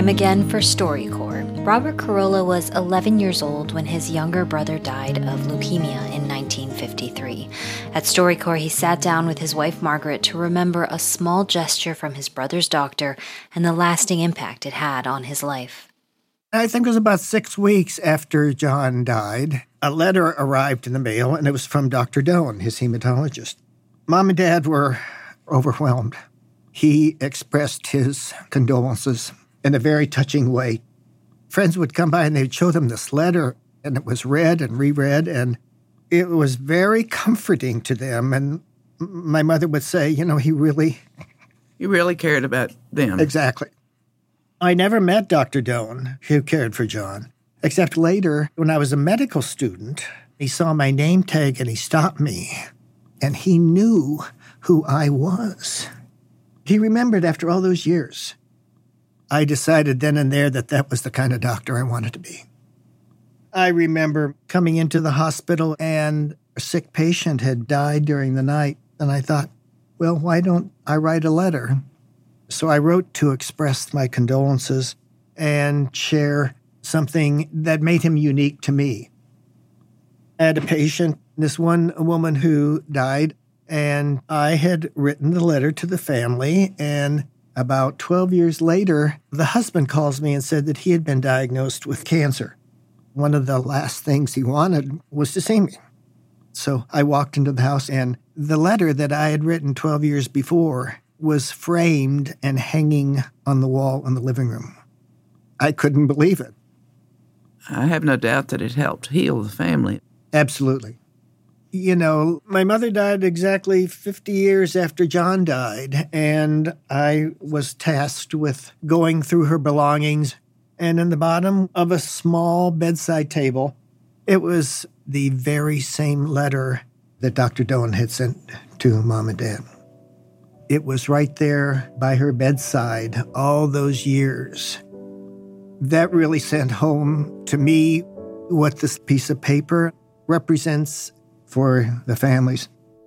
time again for StoryCorps. Robert Carolla was 11 years old when his younger brother died of leukemia in 1953. At StoryCorps, he sat down with his wife Margaret to remember a small gesture from his brother's doctor and the lasting impact it had on his life. I think it was about 6 weeks after John died. A letter arrived in the mail, and it was from Dr. Doan, his hematologist. Mom and Dad were overwhelmed. He expressed his condolences in a very touching way. Friends would come by and they'd show them this letter, and it was read and reread, and it was very comforting to them. And my mother would say, he really cared about them. Exactly. I never met Dr. Doan, who cared for John, except later when I was a medical student. He saw my name tag and he stopped me, and he knew who I was. He remembered after all those years. I decided then and there that was the kind of doctor I wanted to be. I remember coming into the hospital and a sick patient had died during the night, and I thought, well, why don't I write a letter? So I wrote to express my condolences and share something that made him unique to me. I had a patient, this one woman who died, and I had written the letter to the family, and about 12 years later, the husband calls me and said that he had been diagnosed with cancer. One of the last things he wanted was to see me. So I walked into the house, and the letter that I had written 12 years before was framed and hanging on the wall in the living room. I couldn't believe it. I have no doubt that it helped heal the family. Absolutely. My mother died exactly 50 years after John died, and I was tasked with going through her belongings. And in the bottom of a small bedside table, it was the very same letter that Dr. Doan had sent to Mom and Dad. It was right there by her bedside all those years. That really sent home to me what this piece of paper represents for the families.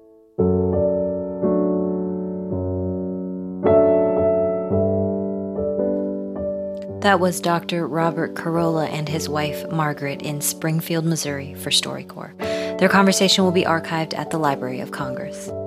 That was Dr. Robert Carolla and his wife Margaret in Springfield, Missouri for StoryCorps. Their conversation will be archived at the Library of Congress.